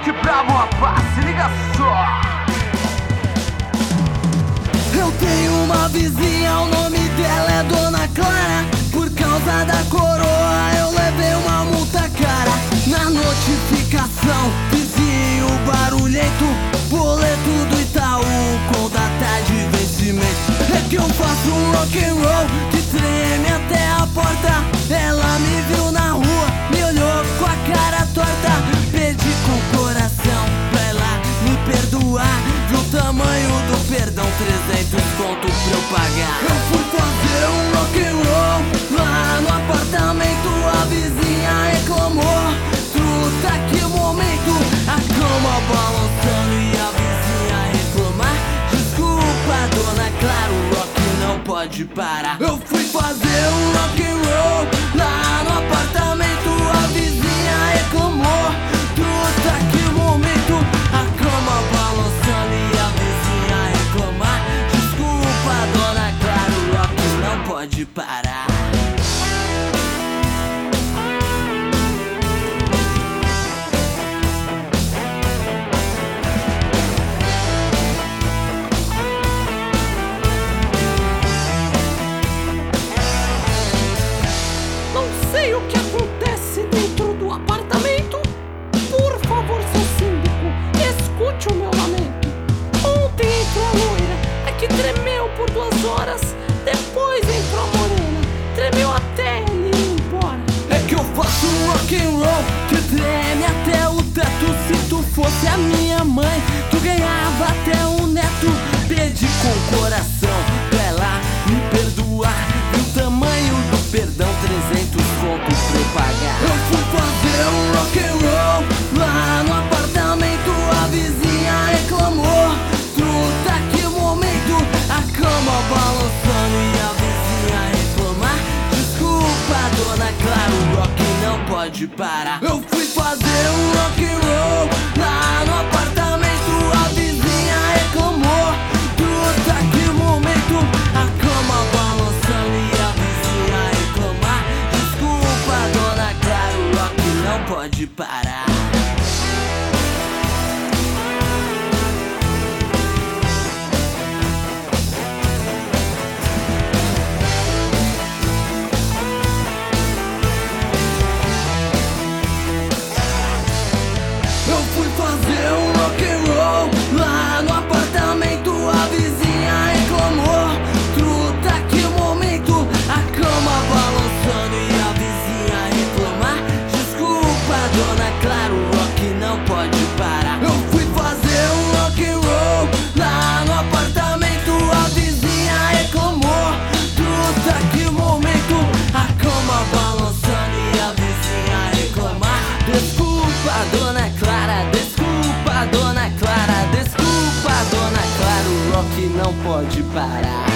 rock bravo, rapaz, se liga só. Eu tenho uma vizinha, o nome dela é Dona Clara. Por causa da coroa eu levei uma multa cara. Na notificação, vizinho barulhento, boleto do Itaú com data de vencimento. É que eu faço um rock and roll que treme até a porta. Ela me viu na rua, me olhou com a cara torta. Pedi com o coração pra ela me perdoar. Viu o tamanho do perdão, 300 conto pra eu pagar. Eu fui fazer um rock and roll lá no apartamento. A vizinha reclamou, truta, que momento. A cama balançando e a vizinha reclamar. Desculpa, Dona Clara, o rock não pode parar. Eu fui fazer um rock and roll lá no apartamento. A vizinha reclamou, truta, que momento. A cama balançando e a vizinha reclamar. Desculpa, Dona Clara, o rock não pode parar. Não sei o que acontece dentro do apartamento. Por favor, seu síndico, escute o meu lamento. Ontem entrou a loira, a que tremeu por 2 horas. Depois entrou a morena, tremeu até ele ir embora. É que eu faço um rock and roll que treme até o teto. Se tu fosse a minha mãe, tu ganhava até um neto. Pedi com o coração pra ela me perdoar. E o tamanho do perdão, 300 conto pra eu pagar. Eu fui fazer um rock and roll lá no apartamento. A vizinha reclamou, truta, que momento. A cama balançando e a vizinha reclamar. Desculpa, Dona Clara, o rock não pode parar. Eu fui fazer um rock and roll lá no apartamento. A vizinha reclamou, truta, que momento. A cama balançando e a vizinha reclamar. Desculpa, Dona Clara, o rock não pode parar. Eu fui fazer um rock and roll lá no apartamento. A vizinha reclamou, truta, que momento. A cama balançando e a vizinha reclamar. Desculpa, Dona Clara, o rock não pode parar. Eu fui fazer um rock and roll lá no apartamento. A vizinha reclamou, truta, que momento. A cama balançando e a vizinha reclamar. Desculpa, Dona Clara, desculpa, Dona Clara, desculpa, Dona Clara, o rock não pode parar.